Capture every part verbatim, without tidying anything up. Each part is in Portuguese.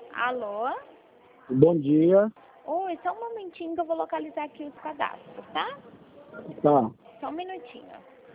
Alô? Bom dia. Oi, só um momentinho que eu vou localizar aqui os cadastros, tá? Tá. Só um minutinho.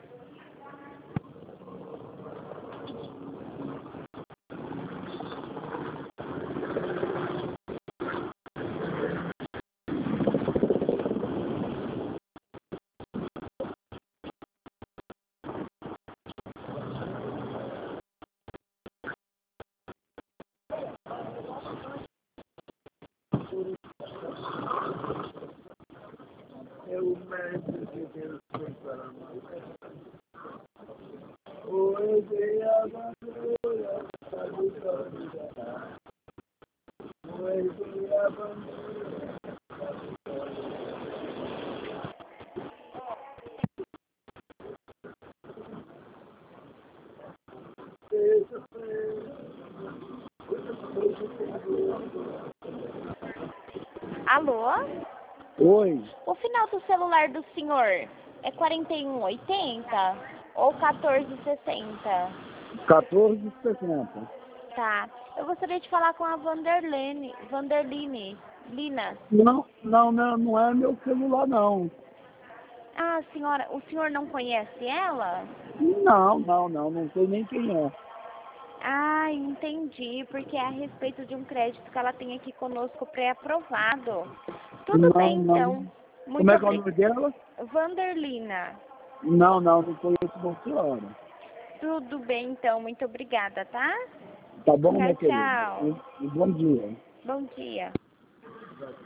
Alô? Oi. O final do celular do senhor é quarenta e um oitenta ou quatorze sessenta? quatorze e sessenta. Tá. Eu gostaria de falar com a Vanderlene, Vanderline, Lina. Não, não, não, não é meu celular, não. Ah, senhora, o senhor não conhece ela? Não, não, não, não sei nem quem é. Ah, entendi, porque é a respeito de um crédito que ela tem aqui conosco pré-aprovado. Tudo Não, bem, não. então. Como Muito é que é o obrigada. nome dela? Vanderlina. Não, não, não conheço não, senhora. Tudo bem, então. Muito obrigada, tá? Tá bom, Tchau, meu querido? tchau. E, e bom dia. Bom dia.